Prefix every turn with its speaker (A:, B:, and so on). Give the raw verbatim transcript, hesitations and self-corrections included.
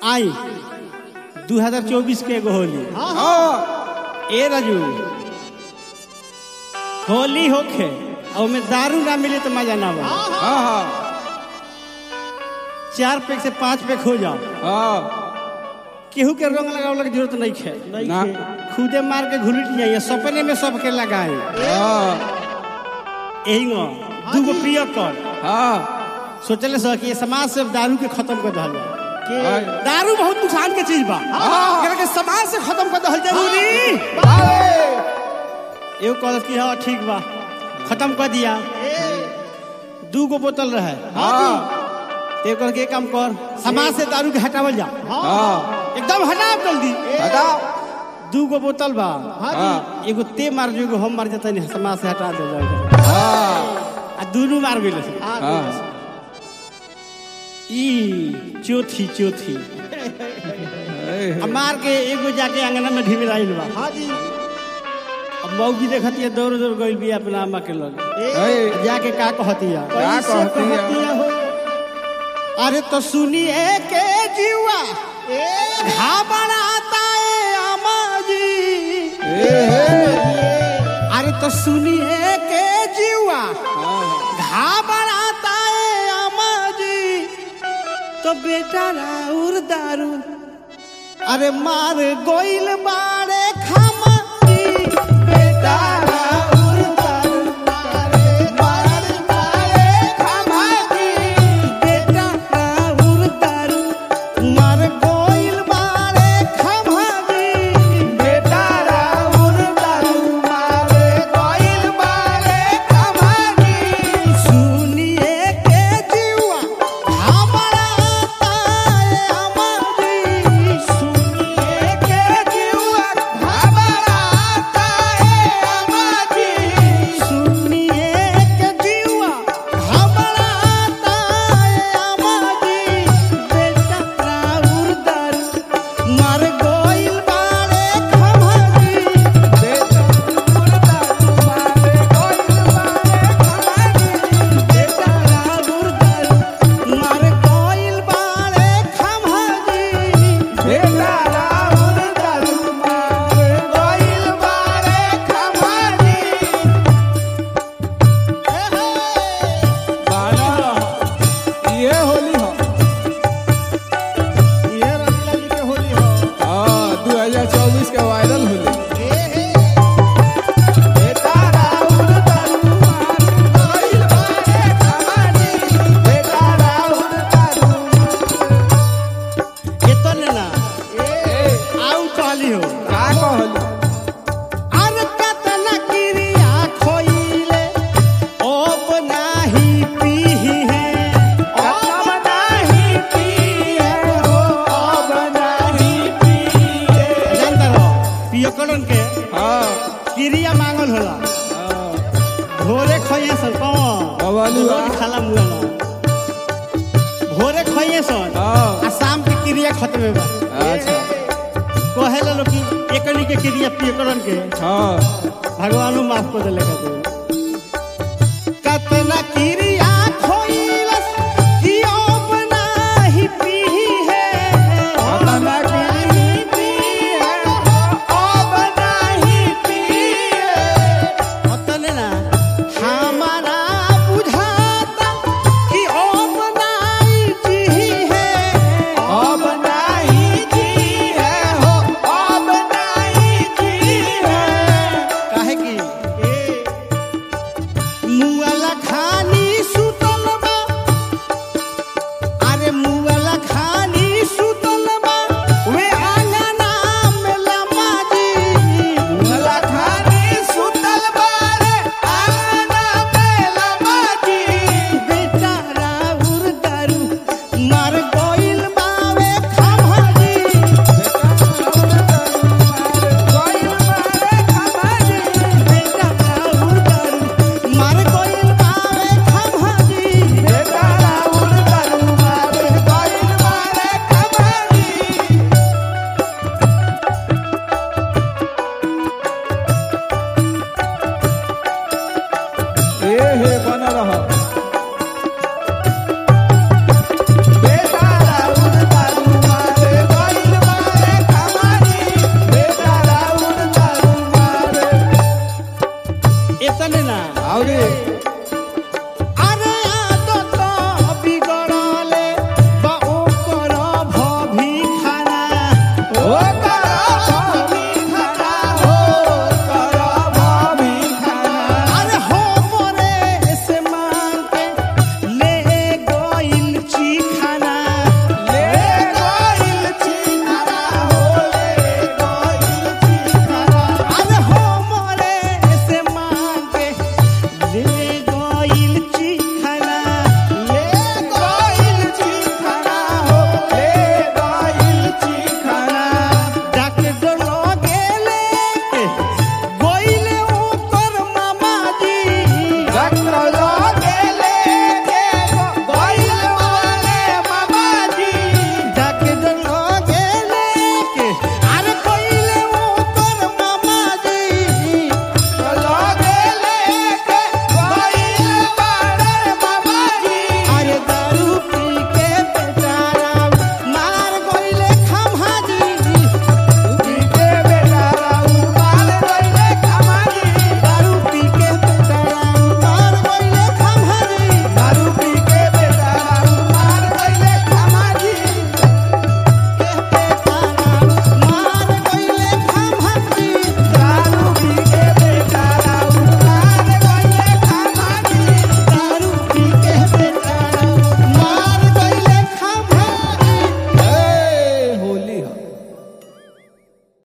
A: आई दो हजार चौबीस के एगो होली। ए राजू होली होखे और में दारू ना मिले तो मजा ना बा। चार पैक से पांच पैक हो जाओ, केहू के रंग लगावे की जरूरत नहीं है, नहीं खुदे मार के घुलट जाइए, सपने में सबके लगाए। यही दूगो पिया कर सोचले सो कि समाज से दारू के खत्म कर दहल जाए। दारू बहुत नुकसान के चीज बा, के समाज से खत्म कर दहल जरूरी। एगो कहल कि हाँ ठीक बा, खत्म कर दिया। दूगो बोतल रहे, एक के काम कर, समाज से दारू के हटावल जा, एकदम हटाओ जल्दी हटाओ। दूगो बोतल बा, एगो ते मार जो, एगो हम मार जाता नहीं, समाज से हटा दे जाओ। दोनों मार गए ई चौथी चौथी मार के एगो जाके अंगना में ढीमे लाइल बा। अब मौगी देखती है दौड़ दौड़ गई भी अपना अम्मा के लग जाके का कहती है, का कहती है हो? अरे तो सुनिए के जीवा घबराता है अम्मा जी, अरे तो सुनिए के जीवा घबराता है अम्मा जी, तो बेटा राउर दारू अरे मार गोइल बारे खामा जी, बेटा राउर दारू मारे मार मारे खामा जी, बेटा राउर दारू मार गोइल बारे खामा जी, बेटा राउर दारू मारे गोइल बारे खामा जी। सुनिए के जीवा हमारा आता है अम्मा जी, सुनिए के जीवा हमारा आता है अम्मा जी, सुनिए के जीवा हमारा आता है अम्मा जी, बेटा राउर दारू मार गोइल बारे खामा जी, बेटा राउर दारू मारे गोइल बारे खामा जी, बेटा राउर दारू मार गोइल बारे खामा जी, बेटा राउर दारू मारे गोइल बारे खामा जी।
B: ये होली हो,
A: ये रंगला जी के होली हो।
B: हाँ दो हजार चौबीस के वायरल होली।
A: बेटा राउर दारू मार गोइल बारे खामा जी, बेटा राउर दारू ये तो लेना आउ कहली हो।
B: का कहली?
A: अरे कतना क्रिया खोइले अब नाही पीही है, अब नाही पीहे हो, अब नाही पीहे। जानता हो पियकड़न के
B: हाँ
A: क्रिया मांगल होला, भोरे खोइए सन
B: कवाली बा।
A: कौन खाला मुआ ना, भोरे खोइए सन
B: हाँ
A: आ शाम के क्रिया खत्म बा।
B: अच्छा
A: कहे लो कि एकनी के क्रिया पियकड़न के
B: हाँ
A: भगवानो माफ कर देले। कतना क्रिया